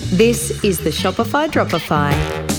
This is the Shopify Dropify,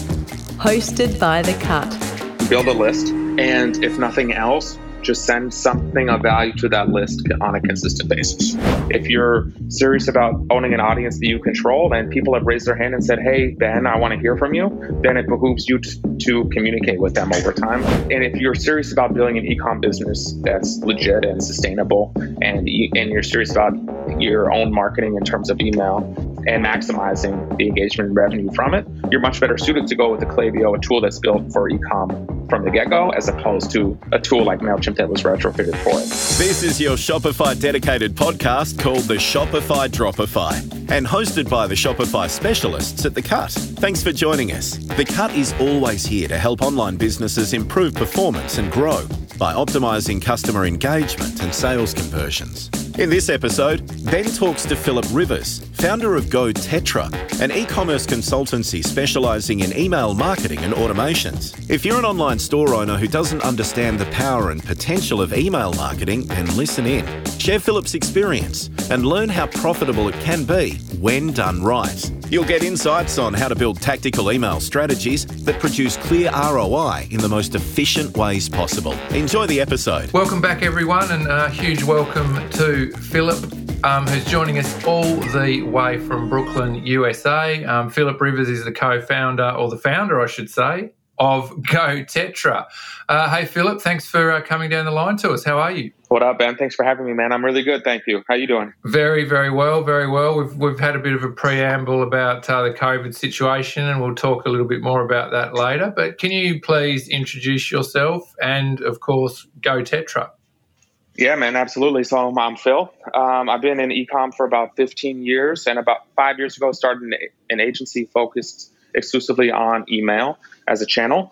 hosted by The Cut. Build a list, and if nothing else, just send something of value to that list on a consistent basis. If you're serious about owning an audience that you control and people have raised their hand and said, hey, Ben, I want to hear from you, then it behooves you to communicate with them over time. And if you're serious about building an e-com business that's legit and sustainable, and you're serious about your own marketing in terms of email and maximizing the engagement and revenue from it, you're much better suited to go with the Klaviyo, a tool that's built for e-com from the get-go, as opposed to a tool like MailChimp that was retrofitted for it. This is your Shopify dedicated podcast called the Shopify Dropify and hosted by the Shopify specialists at The Cut. Thanks for joining us. The Cut is always here to help online businesses improve performance and grow by optimizing customer engagement and sales conversions. In this episode, Ben talks to Philip Rivers, founder of GoTetra, an e-commerce consultancy specializing in email marketing and automations. If you're an online store owner who doesn't understand the power and potential of email marketing, then listen in. Share Philip's experience and learn how profitable it can be when done right. You'll get insights on how to build tactical email strategies that produce clear ROI in the most efficient ways possible. Enjoy the episode. Welcome back, everyone, and a huge welcome to Philip, who's joining us all the way from Brooklyn, USA. Philip Rivers is the co-founder, or the founder, I should say, of GoTetra. Hey, Philip, thanks for coming down the line to us. How are you? What up, Ben? Thanks for having me, man. I'm really good, thank you. How you doing? Very, very well, very well. We've had a bit of a preamble about the COVID situation, and we'll talk a little bit more about that later. But can you please introduce yourself and, of course, GoTetra? Yeah, man, absolutely. So I'm Phil. I've been in e-com for about 15 years, and about 5 years ago started an agency focused exclusively on email as a channel.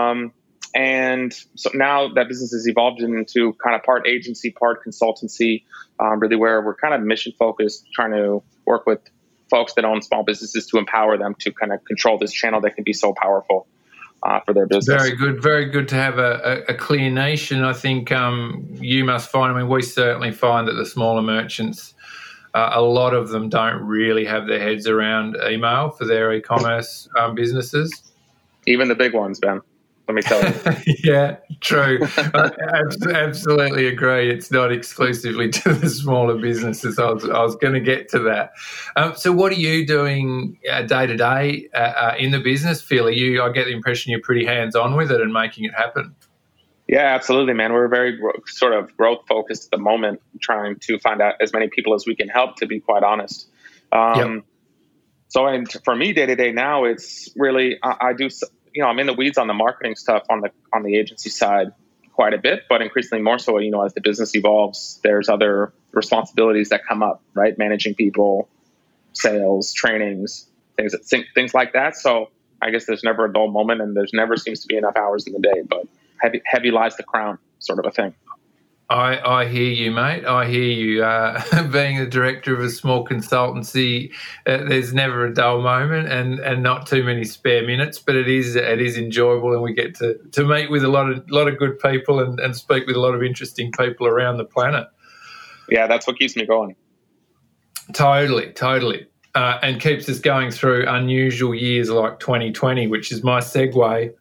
And so now that business has evolved into kind of part agency, part consultancy, really where we're kind of mission focused, trying to work with folks that own small businesses to empower them to kind of control this channel that can be so powerful for their business. Very good to have a clear niche. And I think you must find, we certainly find that the smaller merchants, a lot of them don't really have their heads around email for their e-commerce businesses. Even the big ones, Ben. Let me tell you. Yeah, true. I absolutely agree. It's not exclusively to the smaller businesses. I was going to get to that. So what are you doing day to day in the business, Phil? I get the impression you're pretty hands-on with it and making it happen. Yeah, absolutely, man. We're very sort of growth-focused at the moment, trying to find out as many people as we can help, to be quite honest. Yep. So for me, day to day now, it's really, I do, I'm in the weeds on the marketing stuff on the agency side quite a bit, but increasingly more so, as the business evolves, there's other responsibilities that come up, right? Managing people, sales, trainings, things like that. So I guess there's never a dull moment, and there's never seems to be enough hours in the day, but heavy lies the crown sort of a thing. I hear you, mate. I hear you. Being the director of a small consultancy, there's never a dull moment and not too many spare minutes, but it is enjoyable, and we get to meet with a lot of good people and speak with a lot of interesting people around the planet. Yeah, that's what keeps me going. Totally. And keeps us going through unusual years like 2020, which is my segue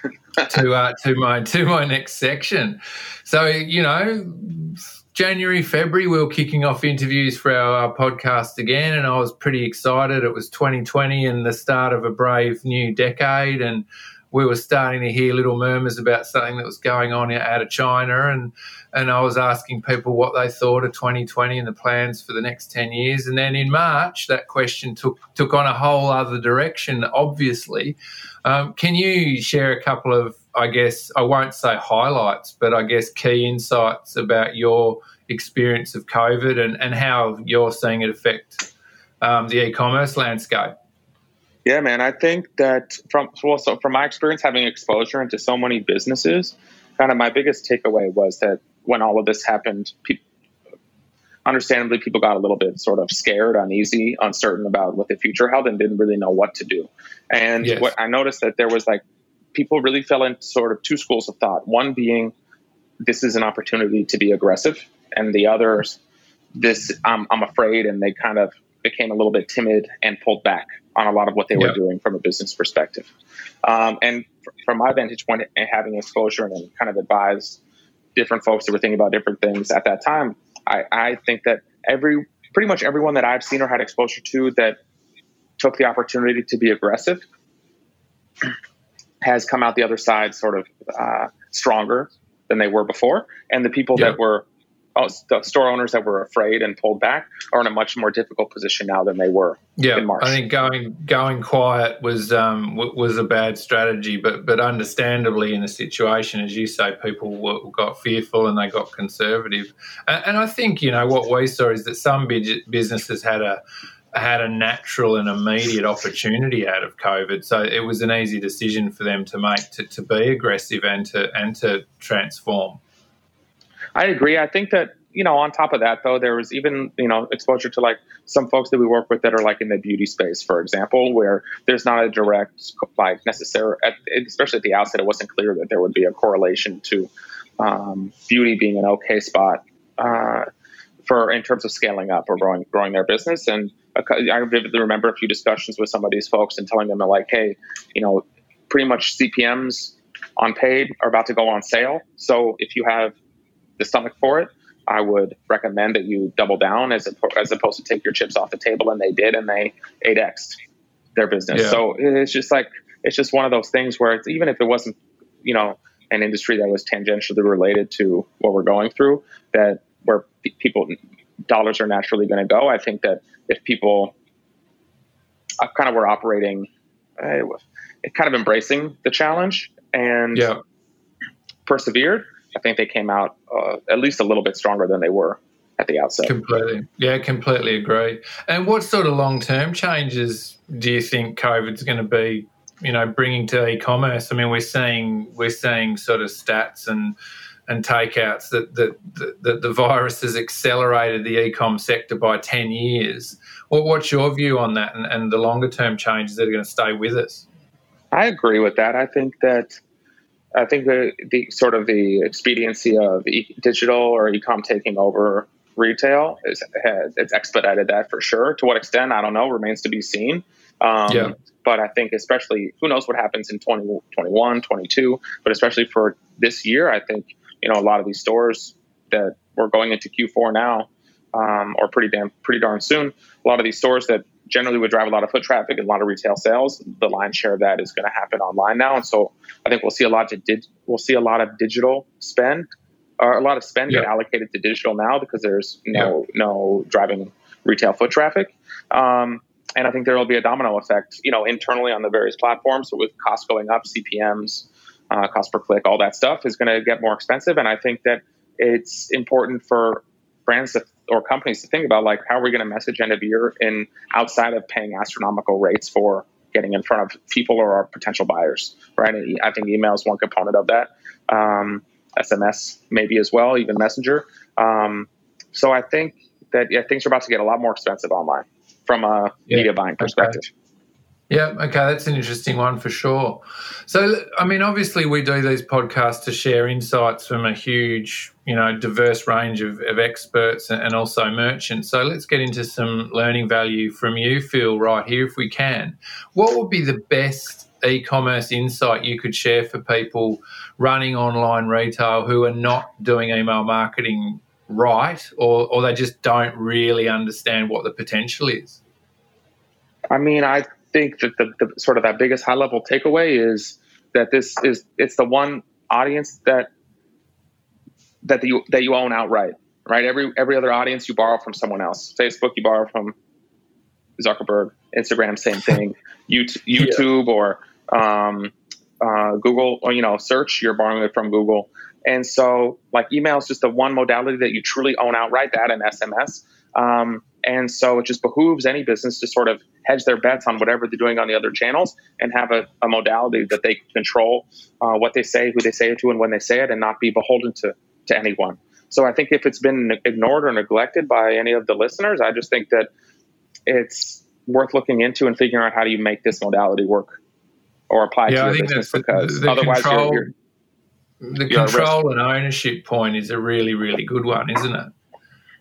to my next section. So, January, February, we were kicking off interviews for our podcast again, and I was pretty excited. It was 2020 and the start of a brave new decade, and we were starting to hear little murmurs about something that was going on out of China, and I was asking people what they thought of 2020 and the plans for the next 10 years. And then in March, that question took on a whole other direction, obviously. Can you share a couple of, I guess, I won't say highlights, but I guess key insights about your experience of COVID and how you're seeing it affect the e-commerce landscape? Yeah, man, I think that from my experience having exposure into so many businesses, kind of my biggest takeaway was that when all of this happened, understandably, people got a little bit sort of scared, uneasy, uncertain about what the future held and didn't really know what to do. And Yes. What I noticed that there was people really fell into sort of two schools of thought. One being, this is an opportunity to be aggressive, and the others, I'm afraid, and they kind of became a little bit timid and pulled back on a lot of what they were doing from a business perspective. And from my vantage point, and having exposure and kind of advise different folks that were thinking about different things at that time, I think that pretty much everyone that I've seen or had exposure to that took the opportunity to be aggressive has come out the other side sort of stronger than they were before. And the people that were the store owners that were afraid and pulled back are in a much more difficult position now than they were in March. I think going quiet was a bad strategy, but understandably in a situation, as you say, people got fearful and they got conservative. And I think, what we saw is that some businesses had a natural and immediate opportunity out of COVID. So it was an easy decision for them to make to be aggressive and to transform. I agree. I think that, on top of that, though, there was even, exposure to like some folks that we work with that are like in the beauty space, for example, where there's not a direct, necessary, especially at the outset, it wasn't clear that there would be a correlation to beauty being an okay spot in terms of scaling up or growing their business. And I vividly remember a few discussions with some of these folks and telling them like, hey, pretty much CPMs on paid are about to go on sale. So if you have the stomach for it, I would recommend that you double down as opposed to take your chips off the table. And they did, and they 8x'd their business. Yeah. So it's just one of those things where even if it wasn't, an industry that was tangentially related to what we're going through, that where people dollars are naturally going to go. I think that if people kind of were operating, kind of embracing the challenge and persevered, I think they came out at least a little bit stronger than they were at the outset. Completely agree. And what sort of long-term changes do you think COVID's going to be, bringing to e-commerce? I mean, we're seeing sort of stats and takeouts that the virus has accelerated the e-com sector by 10 years. What's your view on that and the longer-term changes that are going to stay with us? I agree with that. I think the sort of the expediency of digital or e-com taking over retail it's expedited that for sure. To what extent, I don't know, remains to be seen. But I think especially, who knows what happens in 2021, 22, but especially for this year, I think, a lot of these stores that we're going into Q4 now, or pretty darn soon, a lot of these stores that generally would drive a lot of foot traffic and a lot of retail sales, the lion's share of that is going to happen online now. And so I think we'll see a lot of digital spend, or a lot of spend get allocated to digital now because there's no driving retail foot traffic. And I think there will be a domino effect, internally on the various platforms. So with costs going up, CPMs, cost per click, all that stuff is going to get more expensive. And I think that it's important for brands or companies to think about, like, how are we going to message end of year outside of paying astronomical rates for getting in front of people or our potential buyers, right? And I think email is one component of that. SMS maybe as well, even Messenger. So I think that things are about to get a lot more expensive online from a media buying perspective. Yeah, okay, that's an interesting one for sure. So, I mean, obviously we do these podcasts to share insights from a huge, diverse range of experts and also merchants. So let's get into some learning value from you, Phil, right here if we can. What would be the best e-commerce insight you could share for people running online retail who are not doing email marketing right, or they just don't really understand what the potential is? I mean, I think that the sort of that biggest high level takeaway is that it's the one audience that you own outright, right? Every other audience you borrow from someone else. Facebook, you borrow from Zuckerberg. Instagram, same thing. YouTube or Google, or search, you're borrowing it from Google. And so, like, email is just the one modality that you truly own outright, that and SMS. And so it just behooves any business to sort of hedge their bets on whatever they're doing on the other channels and have a modality that they control what they say, who they say it to, and when they say it, and not be beholden to anyone. So I think if it's been ignored or neglected by any of the listeners, I just think that it's worth looking into and figuring out how do you make this modality work or apply to your business, because otherwise the control and ownership point is a really, really good one, isn't it?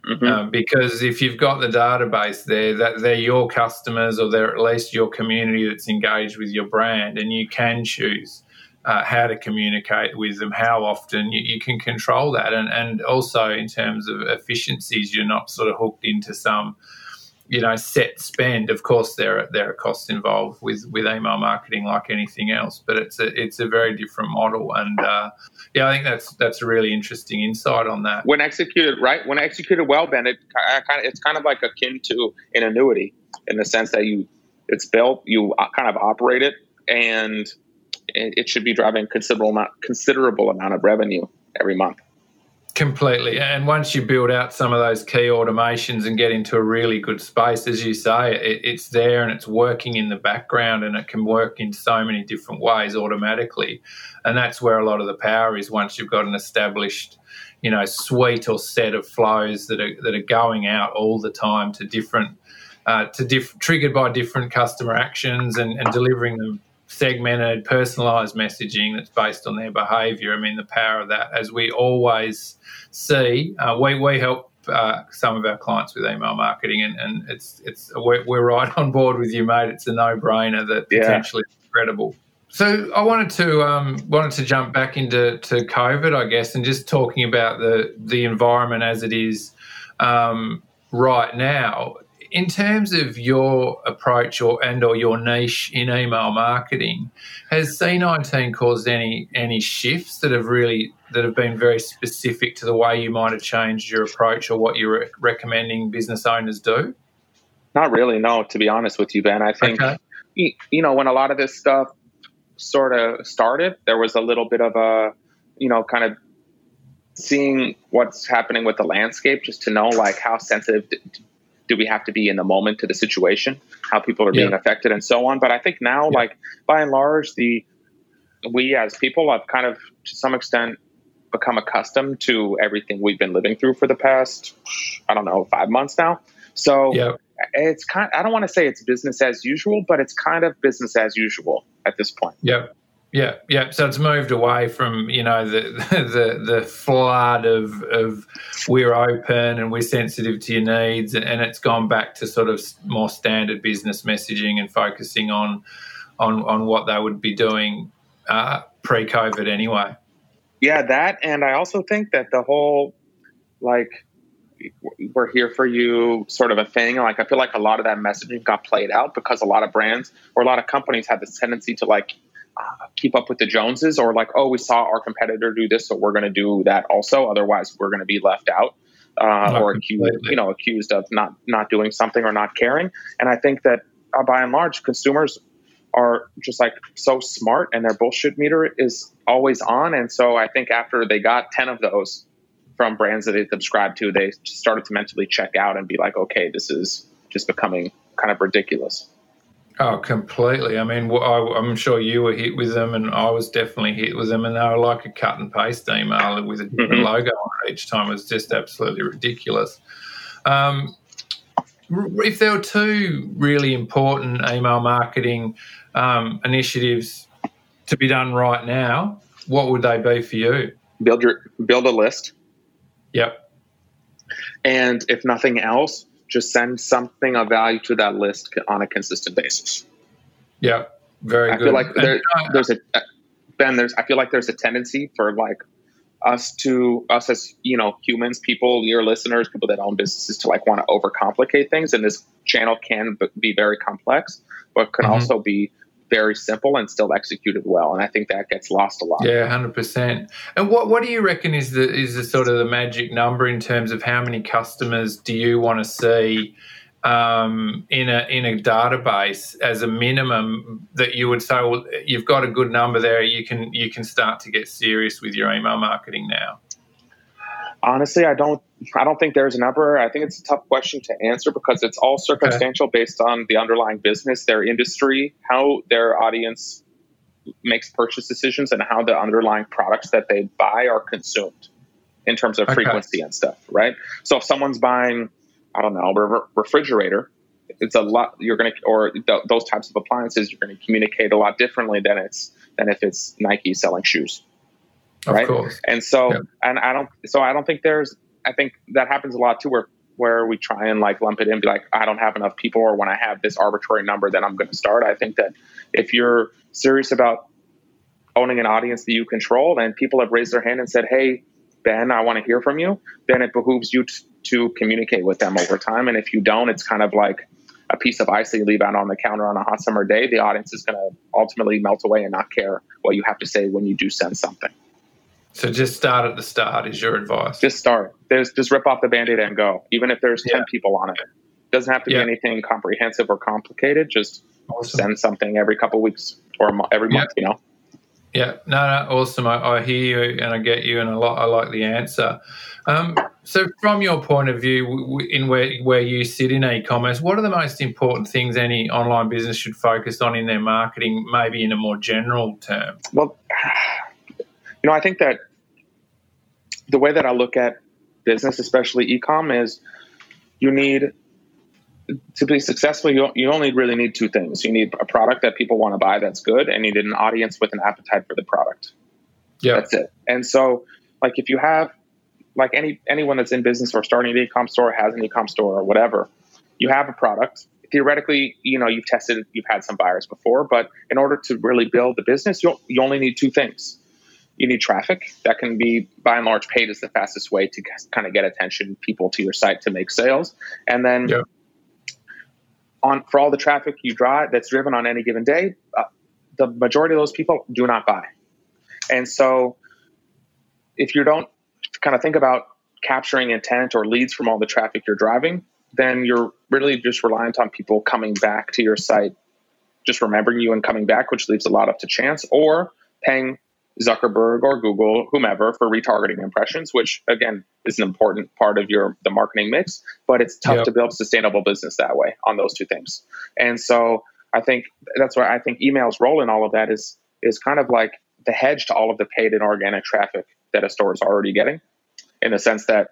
Because if you've got the database there, that they're your customers, or they're at least your community that's engaged with your brand, and you can choose how to communicate with them, how often, you can control that. And also in terms of efficiencies, you're not sort of hooked into some, set spend. Of course, there are costs involved with email marketing like anything else, but it's a very different model. And I think that's a really interesting insight on that. When executed right, when executed well, Ben, it's kind of like akin to an annuity in the sense that it's built, you kind of operate it, and it should be driving considerable amount of revenue every month. Completely. And once you build out some of those key automations and get into a really good space, as you say, it's there and it's working in the background, and it can work in so many different ways automatically. And that's where a lot of the power is, once you've got an established, suite or set of flows that are going out all the time to triggered by different customer actions, and delivering them segmented, personalised messaging that's based on their behaviour. I mean, the power of that, as we always see, we help some of our clients with email marketing, and we're right on board with you, mate. It's a no-brainer that potentially is incredible. So I wanted to jump back into COVID, I guess, and just talking about the environment as it is right now. In terms of your approach or your niche in email marketing, has C19 caused any shifts that have been very specific to the way you might have changed your approach or what you're recommending business owners do? Not really, no, to be honest with you, Ben. I think, when a lot of this stuff sort of started, there was a little bit of a, kind of seeing what's happening with the landscape, just to know like how sensitive do we have to be in the moment to the situation, how people are being affected and so on. But I think now, like by and large, we as people have kind of to some extent become accustomed to everything we've been living through for the past, 5 months now. So it's I don't want to say it's business as usual, but it's kind of business as usual at this point. Yeah. So it's moved away from, the flood of we're open and we're sensitive to your needs, and it's gone back to sort of more standard business messaging and focusing on what they would be doing pre-COVID anyway. Yeah, that, and I also think that the whole we're here for you sort of a thing. Like I feel like a lot of that messaging got played out because a lot of brands or a lot of companies had this tendency to keep up with the Joneses, or we saw our competitor do this, so we're going to do that also. Otherwise, we're going to be left out or accused of not doing something or not caring. And I think that by and large, consumers are just so smart, and their bullshit meter is always on. And so I think after they got 10 of those from brands that they subscribe to, they started to mentally check out and be like, okay, this is just becoming kind of ridiculous. Oh, completely. I mean, I'm sure you were hit with them, and I was definitely hit with them, and they were like a cut and paste email with a different logo on it each time. It was just absolutely ridiculous. If there were two really important email marketing initiatives to be done right now, what would they be for you? Build a list. Yep. And if nothing else, just send something of value to that list on a consistent basis. Yeah, very good. I feel like I feel like there's a tendency for us as humans, people, your listeners, people that own businesses, to want to overcomplicate things. And this channel can be very complex, but can also be very simple and still executed well. And I think that gets lost a lot. Yeah, 100%. And what do you reckon is the sort of the magic number in terms of how many customers do you want to see in a database as a minimum that you would say, well, you've got a good number there, you can start to get serious with your email marketing now? Honestly, I don't think there's a number. I think it's a tough question to answer because it's all circumstantial based on the underlying business, their industry, how their audience makes purchase decisions, and how the underlying products that they buy are consumed in terms of frequency and stuff, right? So if someone's buying, refrigerator, it's a lot. You're going to, or those types of appliances, you're going to communicate a lot differently than if it's Nike selling shoes. Right. Of course. And so, I don't think I think that happens a lot too, where where we try and like lump it in, be like, I don't have enough people, or when I have this arbitrary number, then I'm going to start. I think that if you're serious about owning an audience that you control, and people have raised their hand and said, hey, Ben, I want to hear from you, then it behooves you to communicate with them over time. And if you don't, it's kind of like a piece of ice that you leave out on the counter on a hot summer day. The audience is going to ultimately melt away and not care what you have to say when you do send something. So just start at the start is your advice. Just start. Just rip off the Band-Aid and go, even if there's 10 people on it. Doesn't have to be anything comprehensive or complicated. Just send something every couple of weeks or every month, you know? Yeah, no, awesome. I hear you and I get you, and I like the answer. So from your point of view, in where you sit in e-commerce, what are the most important things any online business should focus on in their marketing, maybe in a more general term? Well, you know, I think that the way that I look at business, especially e-com, is you need to be successful. You only really need two things. You need a product that people want to buy that's good, and you need an audience with an appetite for the product. Yeah, that's it. And so, like, if you have, like, anyone that's in business or starting an e-com store, has an e-com store or whatever, you have a product. Theoretically, you know, you've tested it, you've had some buyers before, but in order to really build the business, you only need two things. You need traffic. That can be, by and large, paid is the fastest way to kind of get attention, people to your site to make sales. And then for all the traffic you drive that's driven on any given day, the majority of those people do not buy. And so if you don't kind of think about capturing intent or leads from all the traffic you're driving, then you're really just reliant on people coming back to your site, just remembering you and coming back, which leaves a lot up to chance, or paying Zuckerberg or Google, whomever, for retargeting impressions, which again is an important part of the marketing mix, but it's tough to build a sustainable business that way on those two things. And so I think that's why I think email's role in all of that is kind of like the hedge to all of the paid and organic traffic that a store is already getting, in the sense that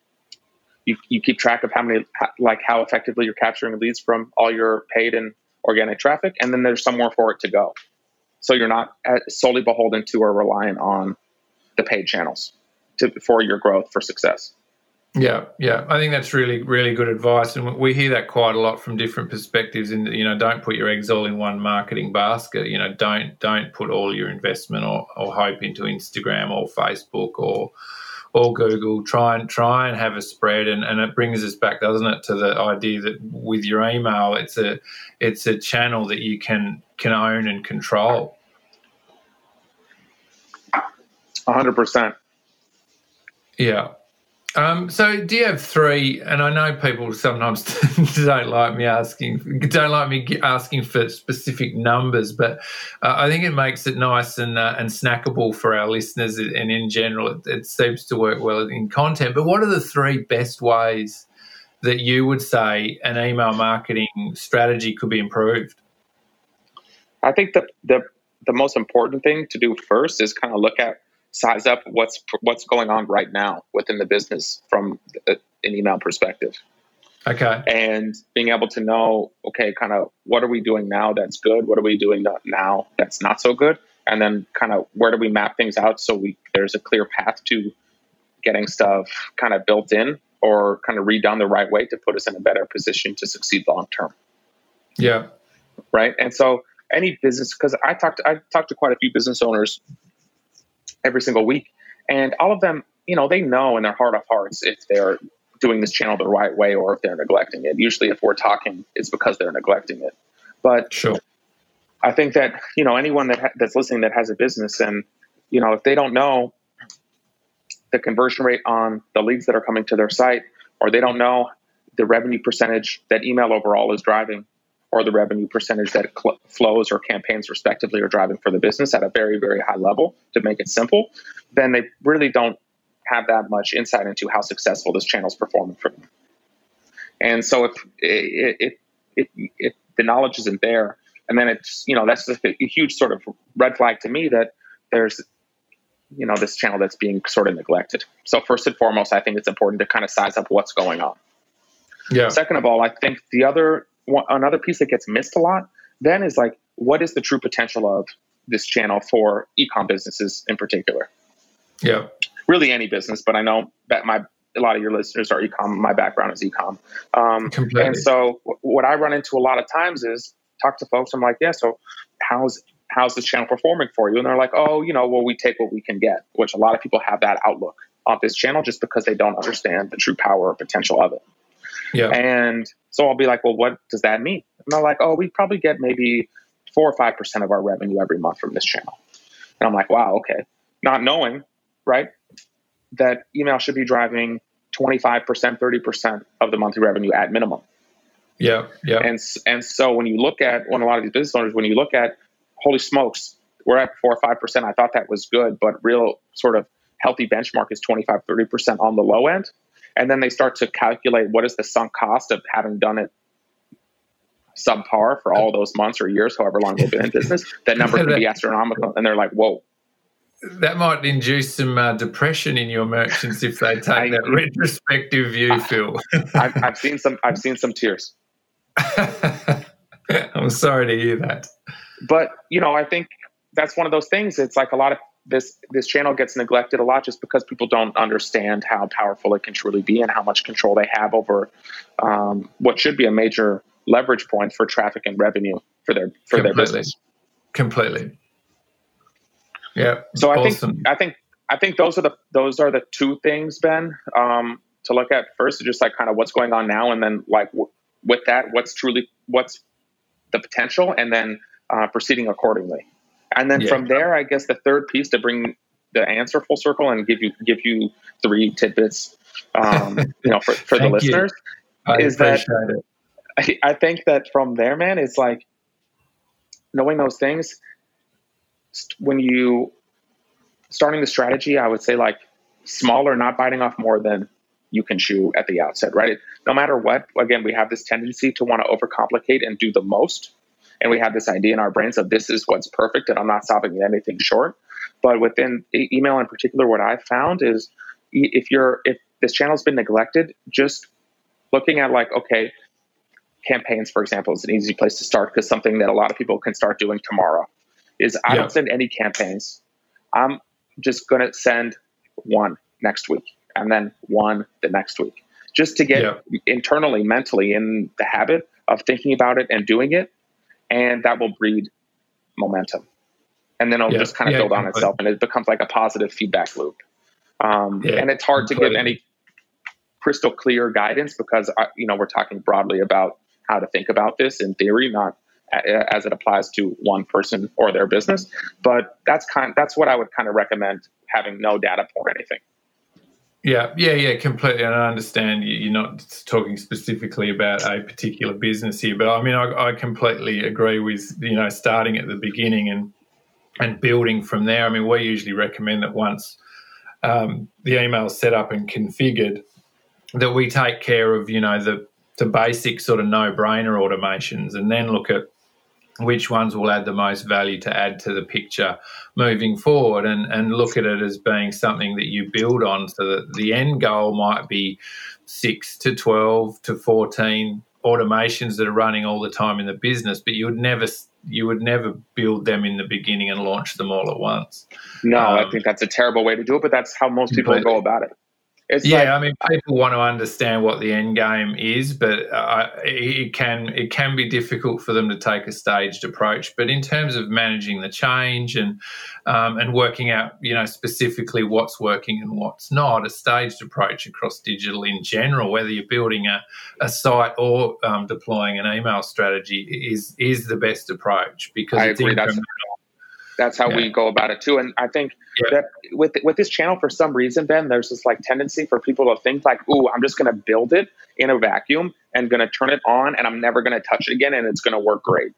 you keep track of how effectively you're capturing leads from all your paid and organic traffic, and then there's somewhere for it to go. So you're not solely beholden to or reliant on the paid channels for your growth, for success. Yeah. I think that's really, really good advice. And we hear that quite a lot from different perspectives. And, you know, don't put your eggs all in one marketing basket. You know, don't put all your investment or hope into Instagram or Facebook or Google. Try and have a spread. And it brings us back, doesn't it, to the idea that with your email, it's a channel that you can own and control. 100%. Yeah. So do you have three, and I know people sometimes don't like me asking for specific numbers, but I think it makes it nice and snackable for our listeners, and in general it seems to work well in content. But what are the three best ways that you would say an email marketing strategy could be improved? I think the most important thing to do first is kind of size up what's going on right now within the business from an email perspective. Okay. And being able to know, okay, kind of what are we doing now that's good? What are we doing now that's not so good? And then kind of where do we map things out so there's a clear path to getting stuff kind of built in or kind of redone the right way to put us in a better position to succeed long term. Yeah. Right. And so any business, because I talked to quite a few business owners every single week, and all of them, you know, they know in their heart of hearts if they're doing this channel the right way or if they're neglecting it. Usually if we're talking, it's because they're neglecting it. But sure, I think that, you know, anyone that's listening that has a business, and, you know, if they don't know the conversion rate on the leads that are coming to their site, or they don't know the revenue percentage that email overall is driving, or the revenue percentage that flows or campaigns respectively are driving for the business at a very, very high level, to make it simple, then they really don't have that much insight into how successful this channel is performing for them. And so if the knowledge isn't there, and then it's, you know, that's just a huge sort of red flag to me that there's, you know, this channel that's being sort of neglected. So first and foremost, I think it's important to kind of size up what's going on. Yeah. Second of all, I think another piece that gets missed a lot then is like, what is the true potential of this channel for e-com businesses in particular? Yeah. Really any business, but I know that a lot of your listeners are e-com. My background is e-com. Completely. And so what I run into a lot of times is talk to folks. I'm like, yeah, so how's this channel performing for you? And they're like, oh, well, we take what we can get, which a lot of people have that outlook on this channel just because they don't understand the true power or potential of it. Yeah. And so I'll be like, well, what does that mean? And they're like, oh, we probably get maybe 4 or 5% of our revenue every month from this channel. And I'm like, wow, okay. Not knowing, right, that email should be driving 25%, 30% of the monthly revenue at minimum. Yeah, yeah. And so when a lot of these business owners, when you look at, holy smokes, we're at 4 or 5%. I thought that was good, but real sort of healthy benchmark is 25, 30% on the low end. And then they start to calculate what is the sunk cost of having done it subpar for all those months or years, however long they've been in business. That number can be astronomical. And they're like, whoa. That might induce some depression in your merchants if they take that retrospective view, Phil. I've seen some tears. I'm sorry to hear that. But, I think that's one of those things. It's like a lot of this channel gets neglected a lot just because people don't understand how powerful it can truly be and how much control they have over what should be a major leverage point for traffic and revenue for their business. Completely. Yeah. So awesome. I think those are the two things, Ben, to look at first, just like kind of what's going on now, and then like with that, what's the potential, and then proceeding accordingly. And then from there, I guess the third piece to bring the answer full circle and give you 3 tidbits, for the listeners, is that I think that from there, man, it's like knowing those things. When you starting the strategy, I would say like smaller, not biting off more than you can chew at the outset, right? No matter what, again, we have this tendency to want to overcomplicate and do the most. And we have this idea in our brains of this is what's perfect and I'm not stopping at anything short. But within email in particular, what I've found is if this channel's been neglected, just looking at like, okay, campaigns, for example, is an easy place to start because something that a lot of people can start doing tomorrow is I don't send any campaigns. I'm just going to send one next week and then one the next week just to get internally, mentally in the habit of thinking about it and doing it. And that will breed momentum. And then it'll just kind of build on itself and it becomes like a positive feedback loop. And it's hard to give any crystal clear guidance because, we're talking broadly about how to think about this in theory, not as it applies to one person or their business. But that's what I would kind of recommend, having no data or anything. Yeah, completely. And I understand you're not talking specifically about a particular business here, but I mean, I completely agree with, starting at the beginning and building from there. I mean, we usually recommend that once the email is set up and configured, that we take care of, the basic sort of no-brainer automations and then look at which ones will add the most value to add to the picture moving forward and look at it as being something that you build on so that the end goal might be 6 to 12 to 14 automations that are running all the time in the business, but you would never build them in the beginning and launch them all at once. No, I think that's a terrible way to do it, but that's how most people go about it. People want to understand what the end game is, but it can be difficult for them to take a staged approach. But in terms of managing the change and working out, specifically what's working and what's not, a staged approach across digital in general, whether you're building a site or deploying an email strategy, is the best approach because I agree. That's how we go about it too. And I think that with this channel, for some reason, Ben, there's this like tendency for people to think like, ooh, I'm just going to build it in a vacuum and going to turn it on and I'm never going to touch it again and it's going to work great.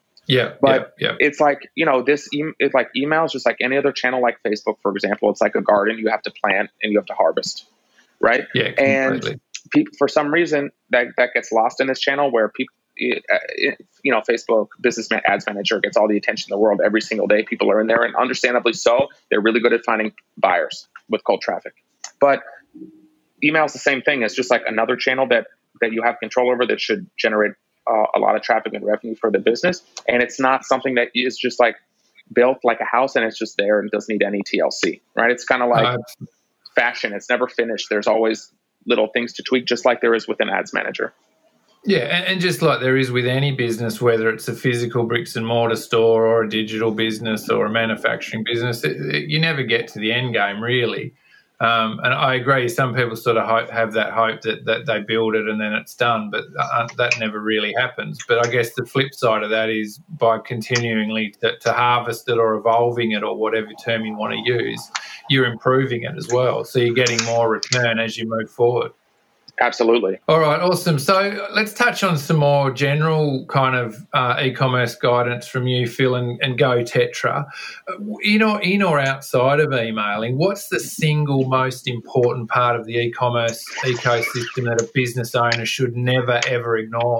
It's like, it's like email is just like any other channel, like Facebook, for example. It's like a garden. You have to plant and you have to harvest, right? Yeah, completely. And people, for some reason, that gets lost in this channel where people, Facebook Business Ads Manager gets all the attention in the world every single day. People are in there, and understandably so. They're really good at finding buyers with cold traffic. But email is the same thing. It's just like another channel that you have control over that should generate a lot of traffic and revenue for the business. And it's not something that is just like built like a house and it's just there and doesn't need any TLC, right? It's kind of like fashion. It's never finished. There's always little things to tweak, just like there is with an ads manager. Yeah, and just like there is with any business, whether it's a physical bricks and mortar store or a digital business or a manufacturing business, you never get to the end game, really. And I agree, some people sort of have that hope that they build it and then it's done, but that never really happens. But I guess the flip side of that is by continually to harvest it or evolving it or whatever term you want to use, you're improving it as well. So you're getting more return as you move forward. Absolutely. All right, awesome. So let's touch on some more general kind of e-commerce guidance from you, Phil, and Go Tetra. In or outside of emailing, what's the single most important part of the e-commerce ecosystem that a business owner should never, ever ignore?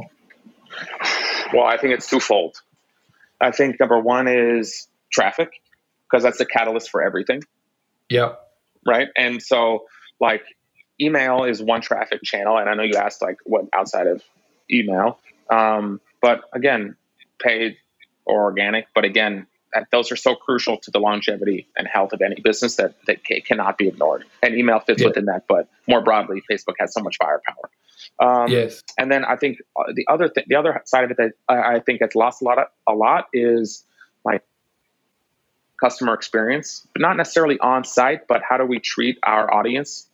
Well, I think it's twofold. I think number one is traffic, because that's the catalyst for everything. Yep. Right? And so, like, email is one traffic channel, and I know you asked like what outside of email, but again, paid or organic. But again, those are so crucial to the longevity and health of any business that cannot be ignored. And email fits within that, but more broadly, Facebook has so much firepower. Yes. And then I think the other side of it that I think gets lost a lot is like customer experience, but not necessarily on site, but how do we treat our audience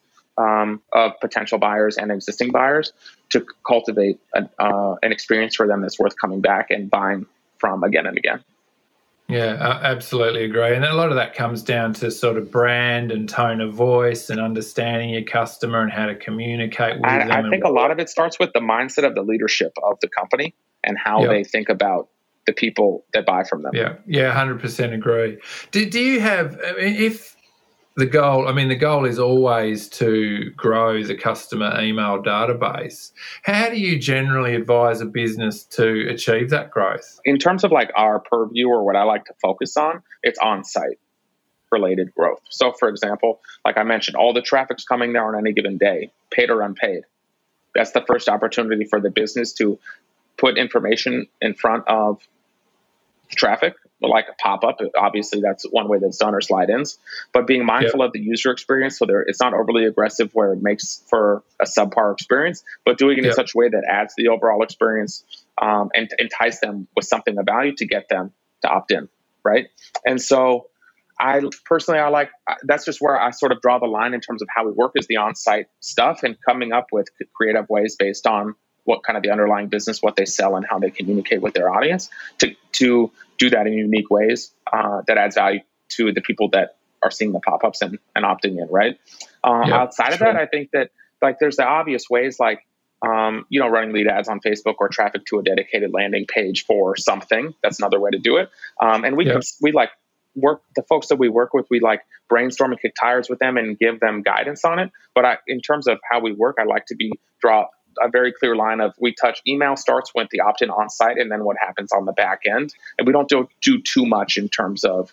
of potential buyers and existing buyers to cultivate an experience for them that's worth coming back and buying from again and again. Yeah, I absolutely agree. And a lot of that comes down to sort of brand and tone of voice and understanding your customer and how to communicate with them. I think a lot of it starts with the mindset of the leadership of the company and how they think about the people that buy from them. Yeah, 100% agree. Do you have, if the goal is always to grow the customer email database. How do you generally advise a business to achieve that growth? In terms of like our purview or what I like to focus on, it's on-site related growth. So for example, like I mentioned, all the traffic's coming there on any given day, paid or unpaid. That's the first opportunity for the business to put information in front of traffic, like a pop-up. Obviously, that's one way that's done, or slide-ins. But being mindful of the user experience, so it's not overly aggressive where it makes for a subpar experience, but doing it in such a way that adds to the overall experience and entice them with something of value to get them to opt in, right? And so I like, that's just where I sort of draw the line in terms of how we work, is the on-site stuff and coming up with creative ways based on what kind of the underlying business, what they sell, and how they communicate with their audience to do that in unique ways that adds value to the people that are seeing the pop-ups and opting in, right? Outside of that, I think that like there's the obvious ways like, running lead ads on Facebook or traffic to a dedicated landing page for something. That's another way to do it. And we like work, the folks that we work with, we like brainstorm and kick tires with them and give them guidance on it. But in terms of how we work, I like to draw a very clear line of we touch email starts with the opt-in on site and then what happens on the back end. And we don't do too much in terms of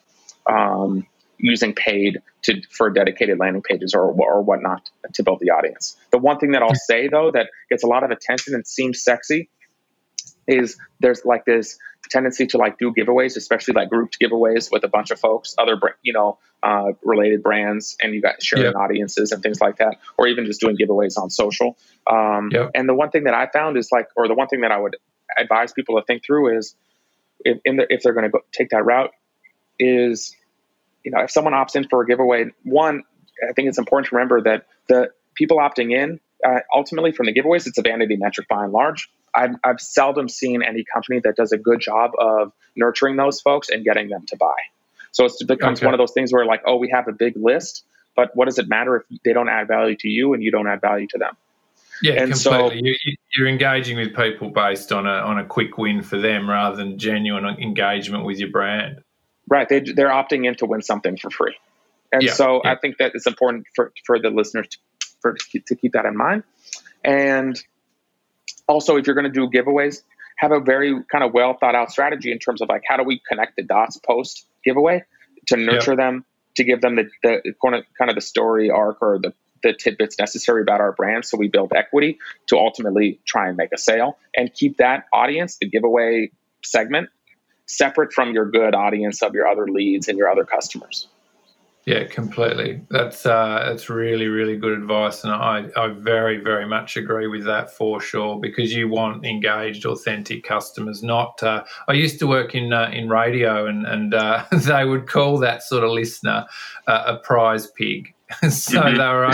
using paid for dedicated landing pages or whatnot to build the audience. The one thing that I'll say though that gets a lot of attention and seems sexy is there's like this tendency to like do giveaways, especially like grouped giveaways with a bunch of folks, other related brands, and you got sharing audiences and things like that, or even just doing giveaways on social. And the one thing that I found is like, or the one thing that I would advise people to think through is if they're going to take that route is, if someone opts in for a giveaway, one, I think it's important to remember that the people opting in, ultimately from the giveaways, it's a vanity metric by and large. I've seldom seen any company that does a good job of nurturing those folks and getting them to buy. So it becomes one of those things where like, oh, we have a big list, but what does it matter if they don't add value to you and you don't add value to them? Yeah, and completely. So you're engaging with people based on a quick win for them rather than genuine engagement with your brand. Right. They're opting in to win something for free. And I think that it's important for the listeners to keep that in mind. And also, if you're going to do giveaways, have a very kind of well thought out strategy in terms of like, how do we connect the dots post giveaway to nurture them, to give them the kind of the story arc or the tidbits necessary about our brand. So we build equity to ultimately try and make a sale and keep that audience, the giveaway segment, separate from your good audience of your other leads and your other customers. Yeah, completely. That's really, really good advice, and I very, very much agree with that for sure. Because you want engaged, authentic customers. Not. I used to work in radio, and they would call that sort of listener a prize pig. So they were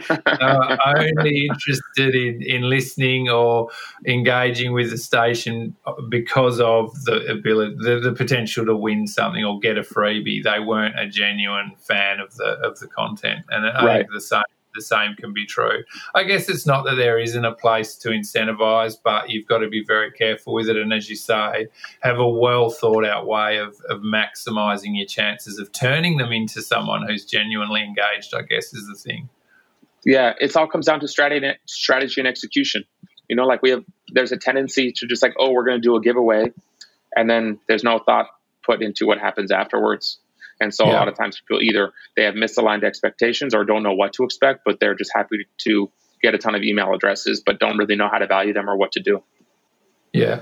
only interested in listening or engaging with the station because of the ability, the potential to win something or get a freebie. They weren't a genuine fan of the content, and I think the same can be true. I guess it's not that there isn't a place to incentivize, but you've got to be very careful with it. And as you say, have a well thought out way of maximising your chances of turning them into someone who's genuinely engaged, I guess, is the thing. Yeah, it all comes down to strategy and execution. You know, like there's a tendency to just like, oh, we're going to do a giveaway, and then there's no thought put into what happens afterwards. And so a lot of times people either they have misaligned expectations or don't know what to expect, but they're just happy to get a ton of email addresses, but don't really know how to value them or what to do. Yeah.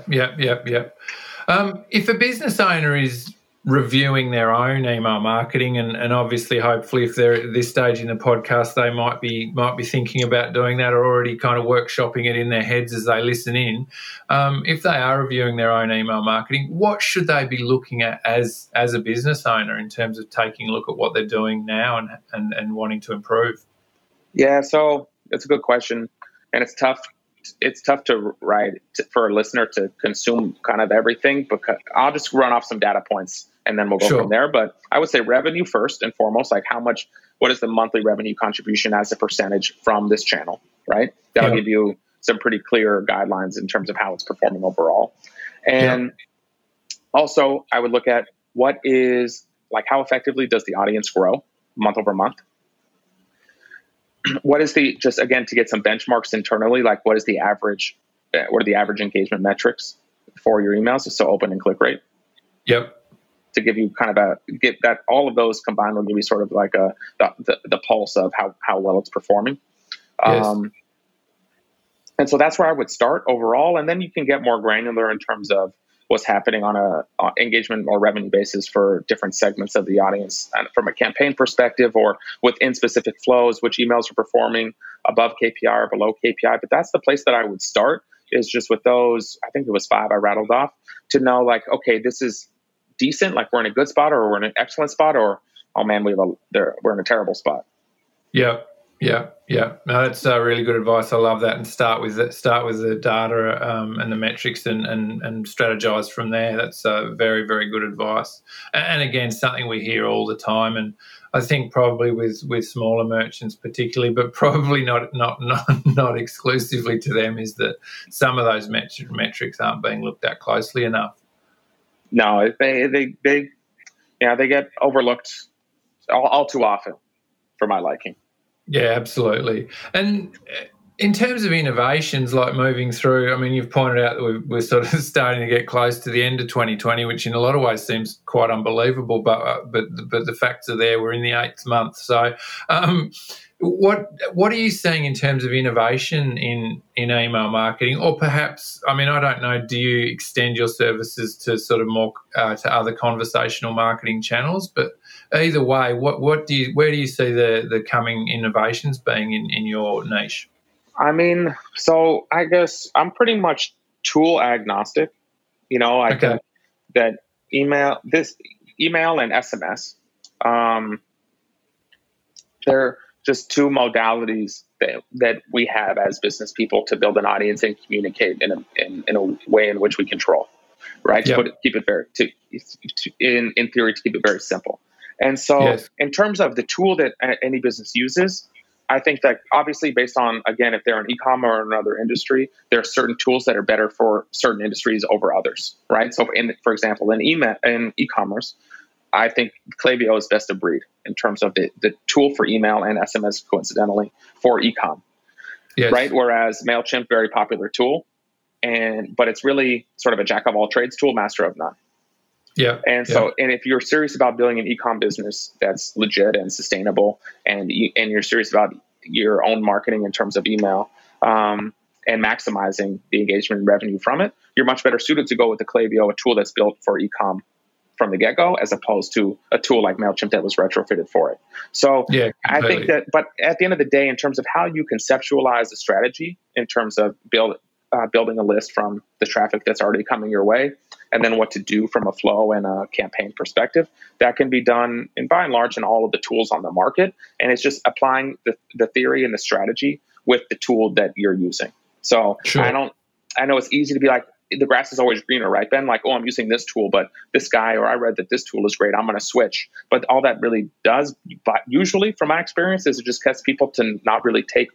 If a business owner is reviewing their own email marketing, and obviously, hopefully, if they're at this stage in the podcast, they might be thinking about doing that or already kind of workshopping it in their heads as they listen in. If they are reviewing their own email marketing, what should they be looking at as a business owner in terms of taking a look at what they're doing now and wanting to improve? Yeah, so it's a good question, and it's tough. It's tough to write for a listener to consume kind of everything, because I'll just run off some data points and then we'll go from there. But I would say revenue first and foremost, like what is the monthly revenue contribution as a percentage from this channel, right? That'll give you some pretty clear guidelines in terms of how it's performing overall. And also I would look at what is like, how effectively does the audience grow month over month? What is just again, to get some benchmarks internally, like what are the average engagement metrics for your emails? So open and click rate. Yep. To give you kind of get that, all of those combined will give you sort of like the pulse of how well it's performing. Yes. And so that's where I would start overall. And then you can get more granular in terms of what's happening on a engagement or revenue basis for different segments of the audience, and from a campaign perspective or within specific flows, which emails are performing above KPI or below KPI. But that's the place that I would start, is just with those, I think it was 5 I rattled off, to know like, okay, this is decent, like we're in a good spot, or we're in an excellent spot, or, oh man, we're in a terrible spot. Yeah. No, that's really good advice. I love that. And start with the data and the metrics and strategize from there. That's very, very good advice. And again, something we hear all the time. And I think probably with smaller merchants particularly, but probably not exclusively to them, is that some of those metrics aren't being looked at closely enough. No, they get overlooked all too often for my liking. Yeah, absolutely. And in terms of innovations, like moving through, I mean, you've pointed out that we're sort of starting to get close to the end of 2020, which in a lot of ways seems quite unbelievable. But the facts are there. We're in the 8th month. So, what are you seeing in terms of innovation in email marketing? Or perhaps, I mean, I don't know, do you extend your services to sort of more to other conversational marketing channels? But either way, where do you see the coming innovations being in your niche? I mean, so I guess I'm pretty much tool agnostic. You know, I think that email and SMS, they're just two modalities that we have as business people to build an audience and communicate in a way in which we control, right? Yep. Keep it very, in theory, to keep it very simple. And so in terms of the tool that any business uses, I think that obviously based on, again, if they're an e-com or another industry, there are certain tools that are better for certain industries over others, right? So for example, in e-commerce, I think Klaviyo is best of breed in terms of the tool for email and SMS, coincidentally, for e-com, right? Whereas MailChimp, very popular tool, but it's really sort of a jack of all trades tool, master of none. Yeah. And so, and if you're serious about building an e-com business that's legit and sustainable, and you're serious about your own marketing in terms of email, and maximizing the engagement and revenue from it, you're much better suited to go with the Klaviyo, a tool that's built for e-com from the get-go, as opposed to a tool like MailChimp that was retrofitted for it. So I think that, but at the end of the day, in terms of how you conceptualize a strategy, in terms of building a list from the traffic that's already coming your way, and then what to do from a flow and a campaign perspective, that can be done by and large in all of the tools on the market. And it's just applying the theory and the strategy with the tool that you're using. So I know it's easy to be like, the grass is always greener, right, Ben? Like, oh, I'm using this tool, but this guy, or I read that this tool is great, I'm going to switch. But all that really does, but usually from my experience, is it just gets people to not really take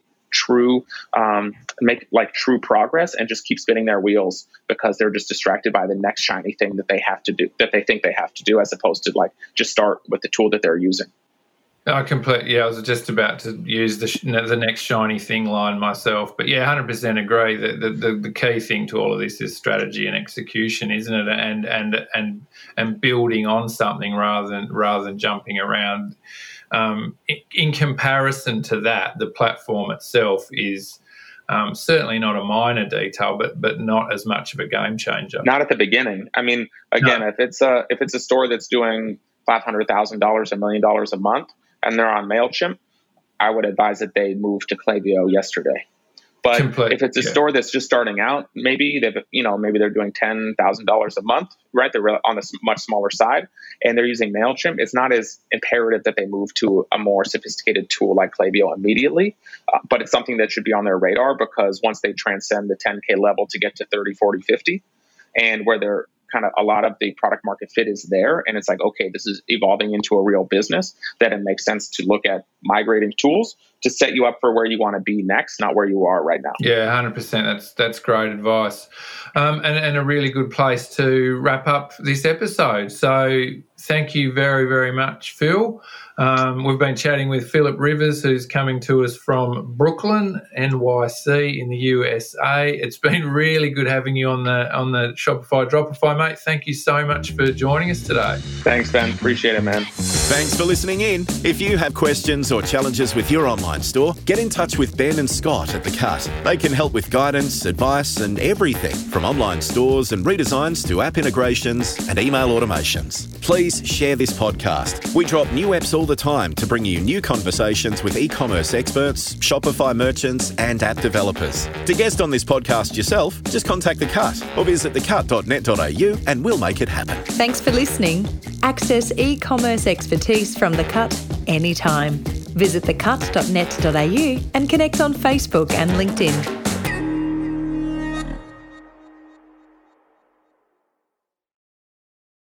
make true progress, and just keep spinning their wheels because they're just distracted by the next shiny thing that they have to do, that they think they have to do, as opposed to like just start with the tool that they're using. I was just about to use the next shiny thing line myself, but 100% agree that the key thing to all of this is strategy and execution, isn't it? And building on something rather than jumping around. In comparison to that, the platform itself is certainly not a minor detail, but not as much of a game changer. Not at the beginning. I mean, again, if it's a store that's doing $500,000, $1 million a month, and they're on MailChimp, I would advise that they move to Klaviyo yesterday. But if it's a store that's just starting out, maybe they're doing $10,000 a month, right? They're on a much smaller side, and they're using MailChimp. It's not as imperative that they move to a more sophisticated tool like Klaviyo immediately, but it's something that should be on their radar, because once they transcend the 10K level to get to 30, 40, 50, and where they're kind of a lot of the product market fit is there, and it's like, okay, this is evolving into a real business, that it makes sense to look at migrating tools to set you up for where you want to be next, not where you are right now. 100%. That's great advice, and a really good place to wrap up this episode. So thank you very, very much, Phil. We've been chatting with Philip Rivers, who's coming to us from Brooklyn, NYC in the USA. It's been really good having you on the Shopify Dropify, mate. Thank you so much for joining us today. Thanks, Ben. Appreciate it, man. Thanks for listening in. If you have questions or challenges with your online store, get in touch with Ben and Scott at The Cut. They can help with guidance, advice, and everything from online stores and redesigns to app integrations and email automations. Please share this podcast. We drop new apps all the time to bring you new conversations with e-commerce experts, Shopify merchants, and app developers. To guest on this podcast yourself, just contact The Cut or visit thecut.net.au and we'll make it happen. Thanks for listening. Access e-commerce expertise from The Cut anytime. Visit thecut.net.au and connect on Facebook and LinkedIn.